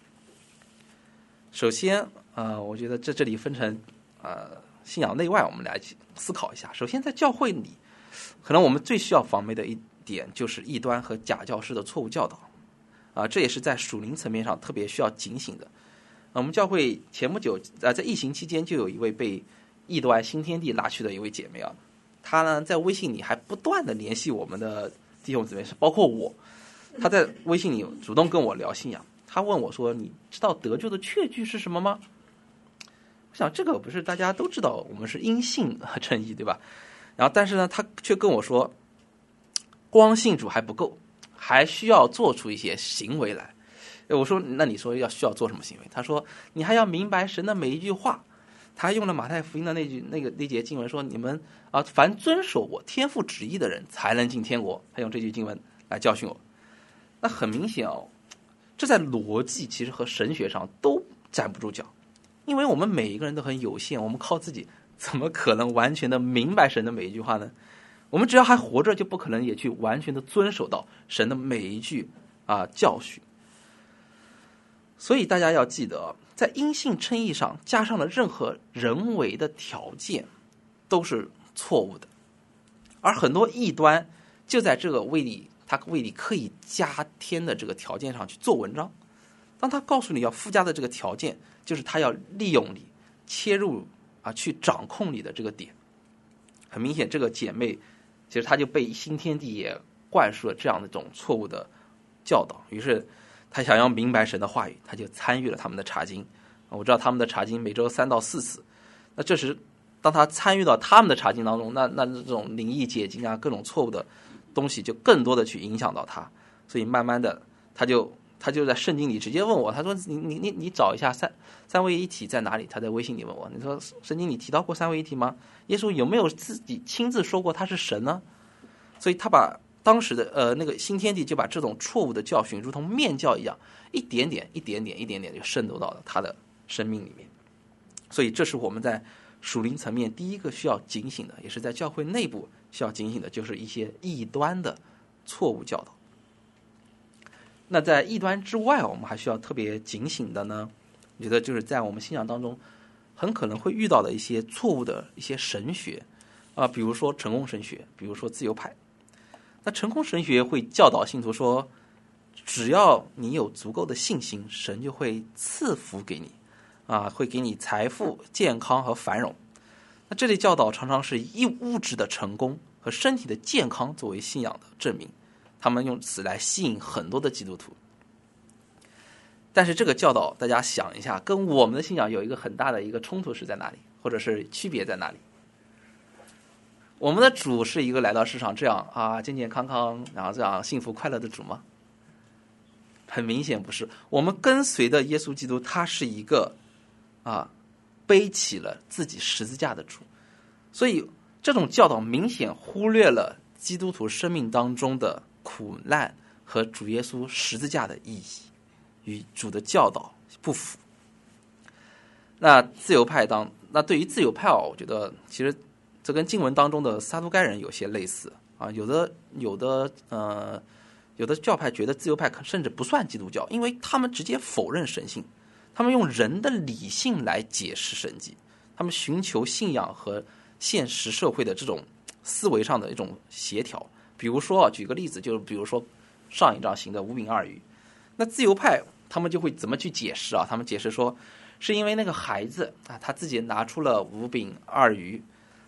首先，呃，我觉得这这里分成呃信仰内外，我们来思考一下。首先，在教会里，可能我们最需要防备的一点就是异端和假教师的错误教导，啊、呃，这也是在属灵层面上特别需要警醒的。我们教会前不久啊、呃，在疫情期间，就有一位被异端新天地拉去的一位姐妹啊，她呢在微信里还不断的联系我们的弟兄姊妹，包括我，她在微信里主动跟我聊信仰。她问我说：“你知道得救的确据是什么吗？”我想这个不是大家都知道，我们是因信称义，对吧？然后但是呢，她却跟我说，光信主还不够，还需要做出一些行为来。我说那你说要需要做什么行为？他说你还要明白神的每一句话。他用了马太福音的那句那个那节经文说，你们啊，凡遵守我天父旨意的人才能进天国。他用这句经文来教训我。那很明显哦，这在逻辑其实和神学上都站不住脚，因为我们每一个人都很有限，我们靠自己怎么可能完全的明白神的每一句话呢？我们只要还活着，就不可能也去完全的遵守到神的每一句啊教训。所以大家要记得，在因信称义上加上了任何人为的条件都是错误的，而很多异端就在这个为你他为你刻意加添的这个条件上去做文章。当他告诉你要附加的这个条件，就是他要利用你切入啊去掌控你的这个点。很明显，这个姐妹其实她就被新天地也灌输了这样的一种错误的教导，于是他想要明白神的话语，他就参与了他们的查经。我知道他们的查经每周三到四次，那这时当他参与到他们的查经当中，那那这种灵异解经啊，各种错误的东西就更多的去影响到他，所以慢慢的他就他就在圣经里直接问我，他说你你你你找一下三三位一体在哪里？他在微信里问我，你说圣经里提到过三位一体吗？耶稣有没有自己亲自说过他是神呢？所以他把当时的呃那个新天地就把这种错误的教训，如同面教一样，一点点、一点点、一点点就渗透到了他的生命里面。所以这是我们在属灵层面第一个需要警醒的，也是在教会内部需要警醒的，就是一些异端的错误教导。那在异端之外，我们还需要特别警醒的呢，我觉得就是在我们信仰当中很可能会遇到的一些错误的一些神学啊、呃，比如说成功神学，比如说自由派。那成功神学会教导信徒说，只要你有足够的信心，神就会赐福给你啊，会给你财富、健康和繁荣。那这类教导常常是以物质的成功和身体的健康作为信仰的证明，他们用此来吸引很多的基督徒。但是这个教导大家想一下，跟我们的信仰有一个很大的一个冲突是在哪里，或者是区别在哪里？我们的主是一个来到世上这样啊健健康康，然后这样幸福快乐的主吗？很明显不是。我们跟随的耶稣基督，他是一个啊背起了自己十字架的主，所以这种教导明显忽略了基督徒生命当中的苦难和主耶稣十字架的意义，与主的教导不符。那自由派当那对于自由派哦，我觉得其实这跟经文当中的撒都该人有些类似啊，有的有的呃，有的教派觉得自由派甚至不算基督教，因为他们直接否认神性，他们用人的理性来解释神迹，他们寻求信仰和现实社会的这种思维上的一种协调。比如说，举个例子，就是比如说上一章行的五饼二鱼，那自由派他们就会怎么去解释啊？他们解释说，是因为那个孩子啊，他自己拿出了五饼二鱼。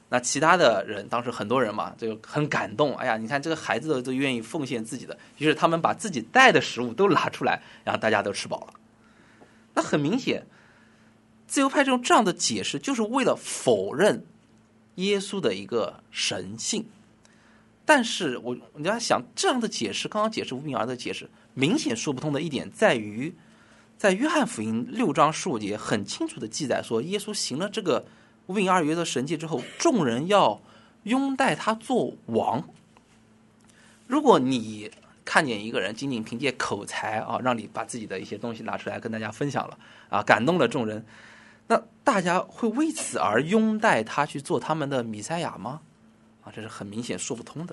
那其他的人当时很多人嘛，就很感动，哎呀，你看这个孩子都愿意奉献自己的，于是他们把自己带的食物都拿出来，然后大家都吃饱了。那很明显，自由派这种这样的解释就是为了否认耶稣的一个神性。但是我你要想，这样的解释，刚刚解释无病儿的解释，明显说不通的一点在于，在约翰福音六章十五节很清楚的记载说，耶稣行了这个无病二约的神迹之后，众人要拥戴他做王。如果你看见一个人仅仅凭借口才啊，让你把自己的一些东西拿出来跟大家分享了啊，感动了众人，那大家会为此而拥戴他去做他们的弥赛亚吗？啊，这是很明显说不通的。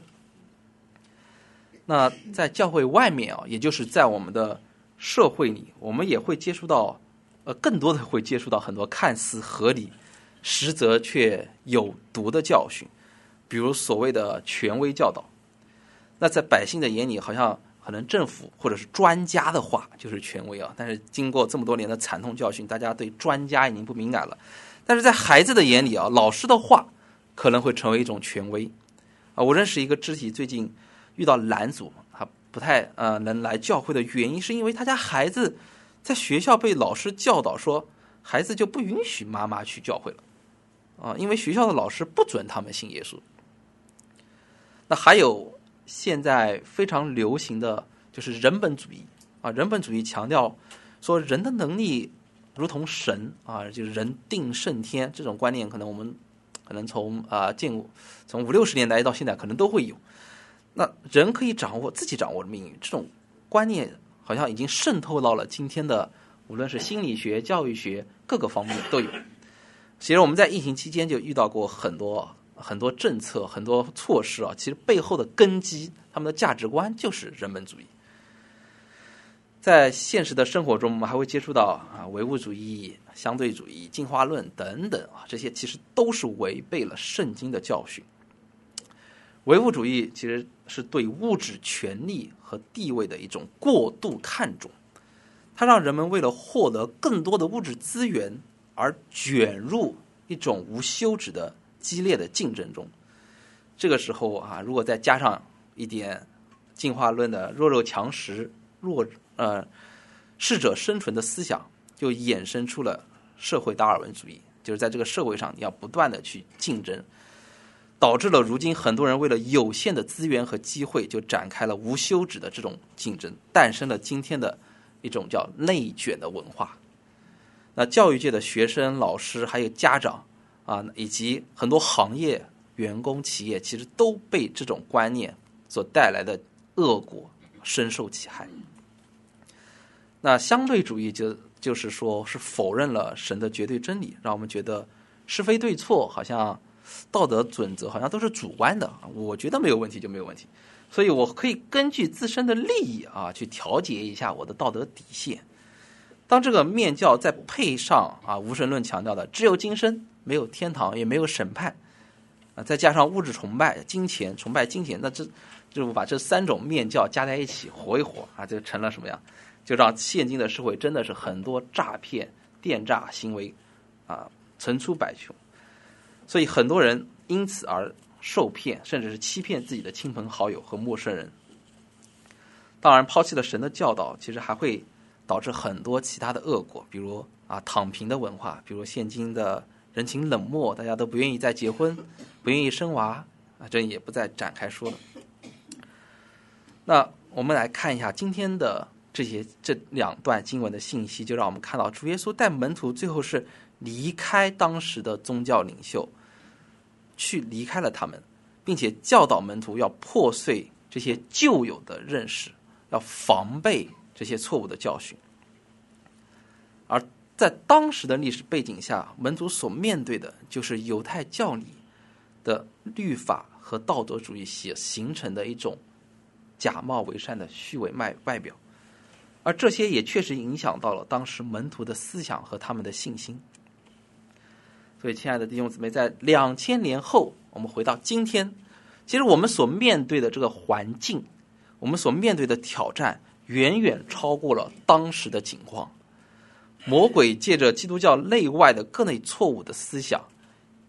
那在教会外面啊，也就是在我们的社会里，我们也会接触到，呃，更多的会接触到很多看似合理，实则却有毒的教训，比如所谓的权威教导。那在百姓的眼里，好像可能政府或者是专家的话就是权威啊。但是经过这么多年的惨痛教训，大家对专家已经不敏感了。但是在孩子的眼里啊，老师的话可能会成为一种权威啊。我认识一个肢体最近遇到拦阻，他不太呃能来教会的原因，是因为他家孩子在学校被老师教导说，孩子就不允许妈妈去教会了啊，因为学校的老师不准他们信耶稣。那还有现在非常流行的就是人本主义啊，人本主义强调说人的能力如同神啊，就是人定胜天这种观念，可能我们可能从啊建国从五六十年代到现在可能都会有。那人可以掌握自己掌握的命运，这种观念好像已经渗透到了今天的无论是心理学、教育学各个方面都有。其实我们在疫情期间就遇到过很多很多政策、很多措施啊，其实背后的根基，他们的价值观就是人本主义。在现实的生活中，我们还会接触到啊唯物主义、相对主义、进化论等等啊，这些其实都是违背了圣经的教训。唯物主义其实是对物质权利和地位的一种过度看重，它让人们为了获得更多的物质资源而卷入一种无休止的激烈的竞争中。这个时候啊，如果再加上一点进化论的弱肉强食、弱呃适者生存的思想，就衍生出了社会达尔文主义，就是在这个社会上你要不断的去竞争，导致了如今很多人为了有限的资源和机会，就展开了无休止的这种竞争，诞生了今天的一种叫内卷的文化。那教育界的学生、老师还有家长啊，以及很多行业、员工、企业，其实都被这种观念所带来的恶果深受其害。那相对主义就就是说是否认了神的绝对真理，让我们觉得是非对错好像道德准则好像都是主观的，我觉得没有问题就没有问题，所以我可以根据自身的利益啊去调节一下我的道德底线。当这个面教再配上啊无神论强调的只有今生，没有天堂也没有审判啊，再加上物质崇拜、金钱崇拜金钱，那这就把这三种面教加在一起活一活啊，就成了什么样？就让现今的社会真的是很多诈骗、电诈行为啊层出不穷，所以很多人因此而受骗，甚至是欺骗自己的亲朋好友和陌生人。当然，抛弃了神的教导，其实还会导致很多其他的恶果，比如啊躺平的文化，比如现今的人情冷漠，大家都不愿意再结婚，不愿意生娃啊，这也不再展开说了。那我们来看一下今天的这些这两段经文的信息，就让我们看到主耶稣带门徒最后是离开当时的宗教领袖，去离开了他们，并且教导门徒要破碎这些旧有的认识，要防备这些错误的教训。而在当时的历史背景下，门徒所面对的就是犹太教理的律法和道德主义形成的一种假冒为善的虚伪外表，而这些也确实影响到了当时门徒的思想和他们的信心。所以亲爱的弟兄姊妹，在两千年后我们回到今天，其实我们所面对的这个环境，我们所面对的挑战远远超过了当时的情况。魔鬼借着基督教内外的各类错误的思想，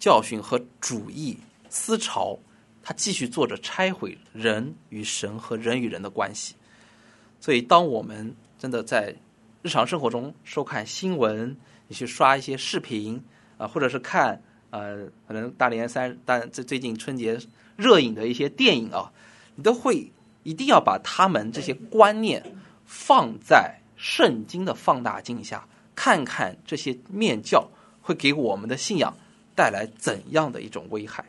教训和主义思潮，它继续做着拆毁人与神和人与人的关系。所以当我们真的在日常生活中收看新闻，你去刷一些视频啊、呃，或者是看呃，可能大年三但最最近春节热映的一些电影啊，你都会一定要把他们这些观念放在圣经的放大镜下，看看这些面教会给我们的信仰带来怎样的一种危害。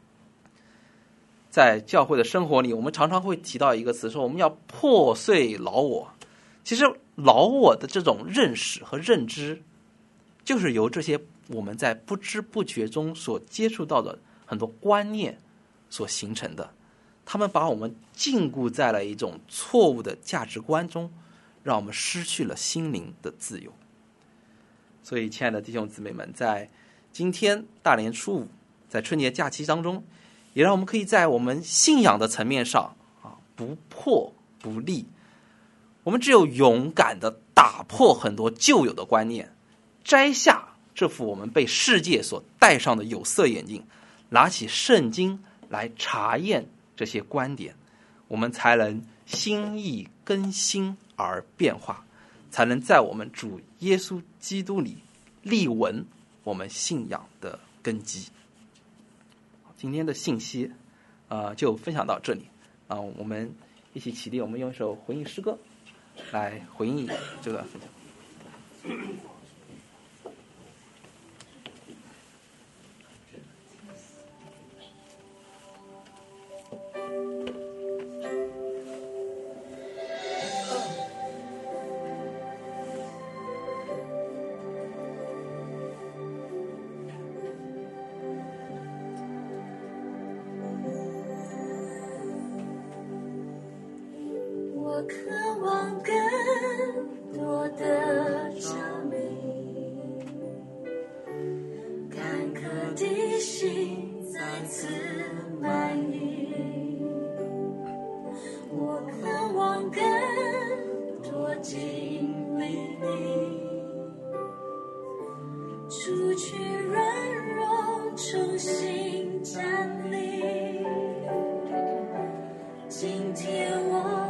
在教会的生活里，我们常常会提到一个词，说我们要破碎老我。其实老我的这种认识和认知，就是由这些我们在不知不觉中所接触到的很多观念所形成的。他们把我们禁锢在了一种错误的价值观中，让我们失去了心灵的自由。所以亲爱的弟兄姊妹们，在今天大年初五，在春节假期当中，也让我们可以在我们信仰的层面上啊，不破不立。我们只有勇敢地打破很多旧有的观念，摘下这副我们被世界所戴上的有色眼镜，拿起圣经来查验这些观点，我们才能心意更新而变化，才能在我们主耶稣基督里立稳我们信仰的根基。今天的信息呃，就分享到这里啊、呃，我们一起起立，我们用一首回应诗歌来回应这段分享。 我渴望更多的照明，干渴的心再次满溢。我渴望更多经历你，除去软弱，重新站立。今天我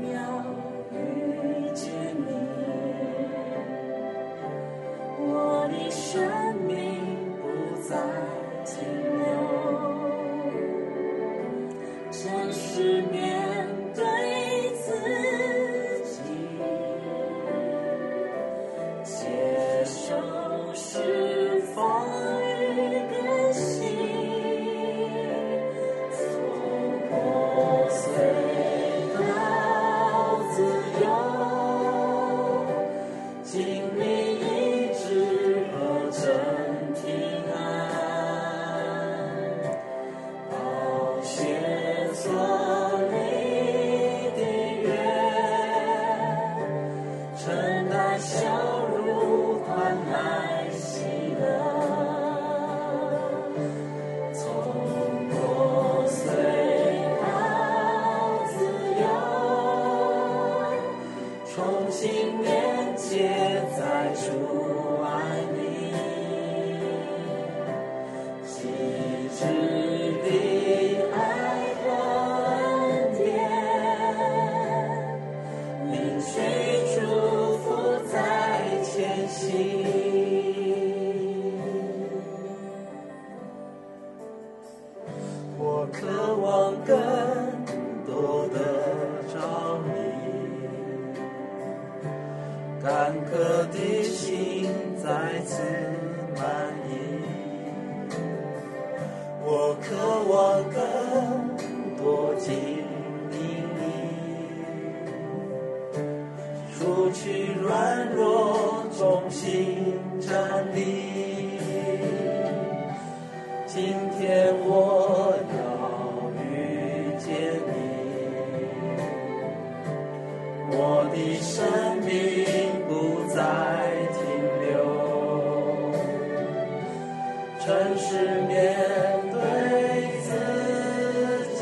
生命不再停留，诚实面对自己，接受释放与更新，从破碎到自由，经历医治真平安，宝血所立的约，承担笑如换来喜乐，从破碎到自由，重新连接在主爱里。我渴望更多的照明，干渴的心再次满溢。我渴望更多经历你，除去软弱，重新站立。今天我要遇见你，我的生命不再停留，诚实面对自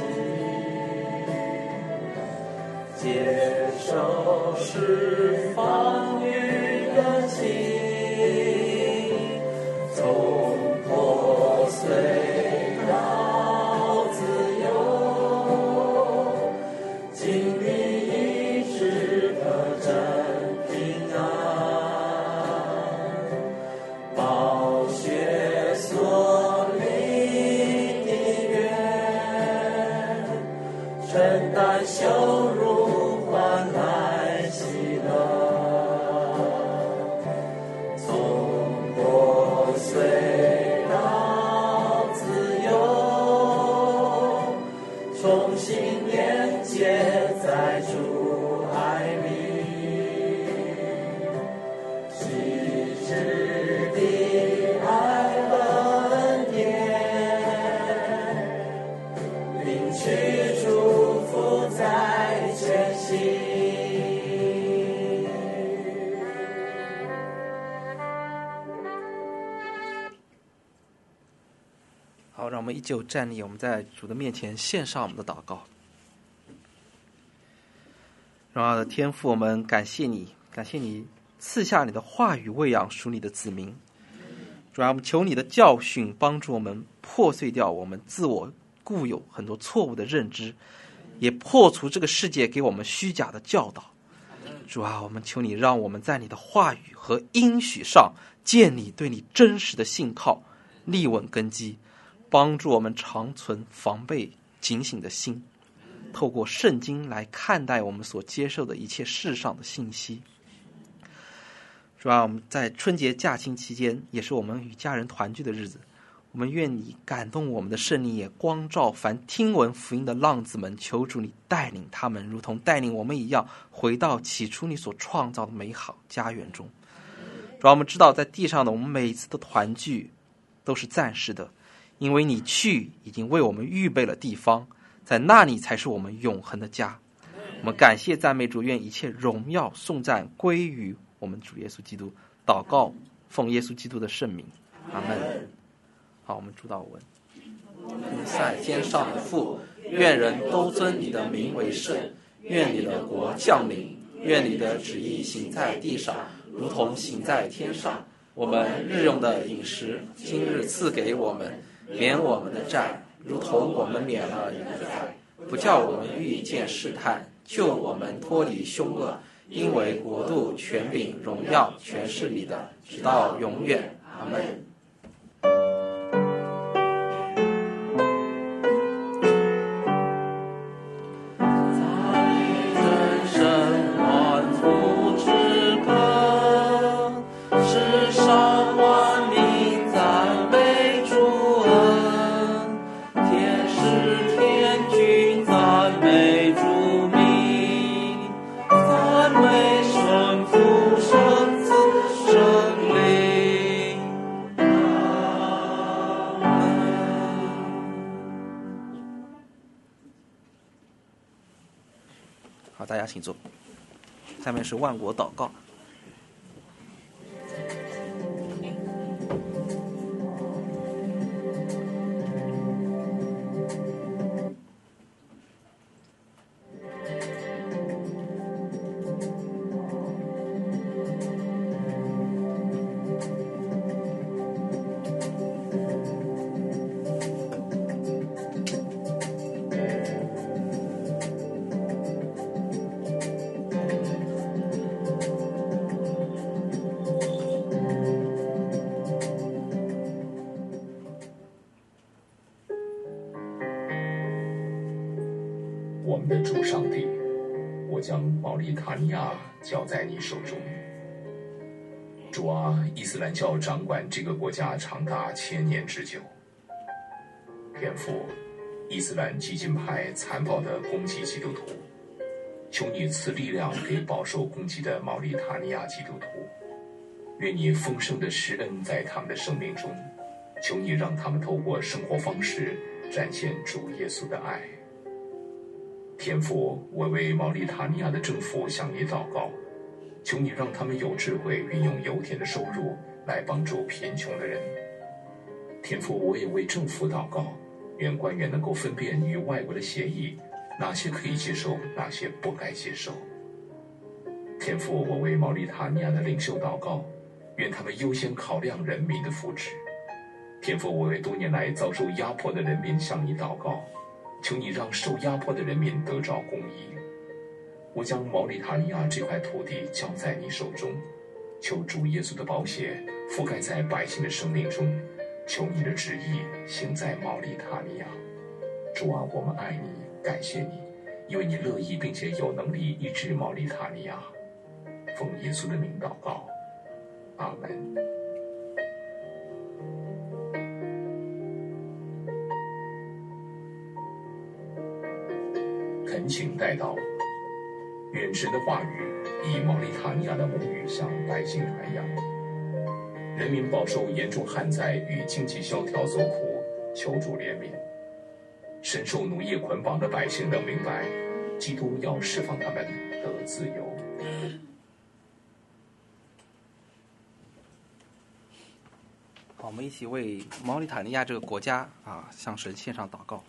己，接受释放与更新，从破碎好，让我们依旧站立，我们在主的面前献上我们的祷告。荣耀的天父，我们感谢你，感谢你赐下你的话语喂养属你的子民。主啊，我们求你的教训帮助我们破碎掉我们自我固有很多错误的认知，也破除这个世界给我们虚假的教导。主啊，我们求你让我们在你的话语和应许上建立对你真实的信靠，立稳根基，帮助我们长存防备警醒的心，透过圣经来看待我们所接受的一切世上的信息。主啊，我们在春节假期期间，也是我们与家人团聚的日子，我们愿你感动我们的圣灵，也光照凡听闻福音的浪子们，求主你带领他们，如同带领我们一样，回到起初你所创造的美好家园中。主啊，我们知道在地上的我们每一次的团聚都是暂时的，因为你去已经为我们预备了地方，在那里才是我们永恒的家。我们感谢赞美主，愿一切荣耀颂赞归于我们主耶稣基督。祷告奉耶稣基督的圣名，阿门。好，我们主祷文。在天上的父，愿人都尊你的名为圣，愿你的国降临，愿你的旨意行在地上，如同行在天上。我们日用的饮食，今日赐给我们，免我们的债，如同我们免了人的债，不叫我们遇见试探，救我们脱离凶恶。因为国度、权柄、荣耀全是你的，直到永远。阿们。好，大家请坐。下面是万国祷告。 我们的主上帝，我将毛利塔尼亚交在你手中。主啊，伊斯兰教掌管这个国家长达千年之久。天父，伊斯兰激进派残暴地攻击基督徒，求你赐力量给饱受攻击的毛利塔尼亚基督徒，愿你丰盛的施恩在他们的生命中，求你让他们透过生活方式展现主耶稣的爱。天父，我为毛利塔尼亚的政府向你祷告，求你让他们有智慧运用油田的收入来帮助贫穷的人。天父，我也为政府祷告，愿官员能够分辨与外国的协议哪些可以接受，哪些不该接受。天父，我为毛利塔尼亚的领袖祷告，愿他们优先考量人民的福祉。天父，我为多年来遭受压迫的人民向你祷告，求你让受压迫的人民得着公义。我将毛利塔尼亚这块土地交在你手中，求主耶稣的宝血覆盖在百姓的生命中，求你的旨意行在毛利塔尼亚。主啊，我们爱你，感谢你，因为你乐意并且有能力医治毛利塔尼亚。奉耶稣的名祷告，阿门。恳请代祷，愿神的话语以毛利塔尼亚的母语向百姓传扬。人民饱受严重旱灾与经济萧条所苦，求主怜悯。深受奴役捆绑的百姓能明白，基督要释放他们得自由。 好，我们一起为毛里塔尼亚这个国家啊，向神献上祷告。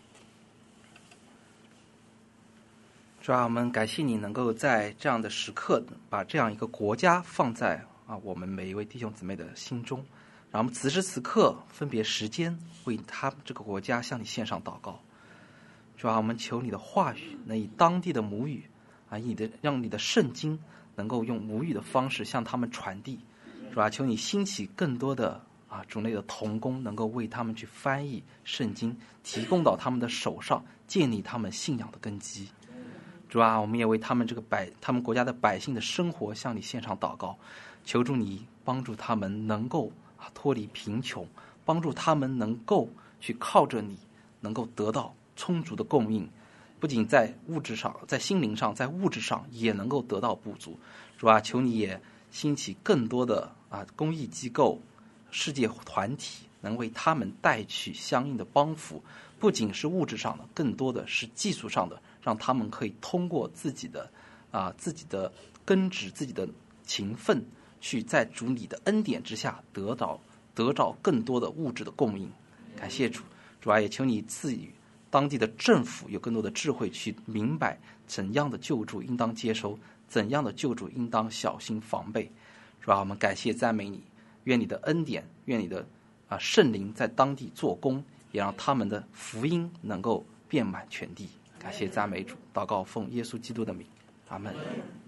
主啊，我们感谢你能够在这样的时刻，把这样一个国家放在啊我们每一位弟兄姊妹的心中，让我们此时此刻分别时间，为他这个国家向你献上祷告。主啊，我们求你的话语能以当地的母语啊，以的让你的圣经能够用母语的方式向他们传递。主啊，求你兴起更多的啊主内的同工，能够为他们去翻译圣经，提供到他们的手上，建立他们信仰的根基。主啊，我们也为他们这个百他们国家的百姓的生活向你献上祷告，求助你帮助他们能够啊脱离贫穷，帮助他们能够去靠着你，能够得到充足的供应，不仅在物质上，在心灵上，在物质上也能够得到补足。主啊，求你也兴起更多的啊公益机构、世界团体，能为他们带去相应的帮扶，不仅是物质上的，更多的是技术上的，让他们可以通过自己的啊自己的根植、自己的勤奋，去在主你的恩典之下得到得到更多的物质的供应。感谢主，主啊，也求你赐予当地的政府有更多的智慧，去明白怎样的救助应当接收，怎样的救助应当小心防备。主啊，我们感谢赞美你，愿你的恩典，愿你的啊圣灵在当地做工，也让他们的福音能够遍满全地。感谢赞美主，祷告奉耶稣基督的名，阿门。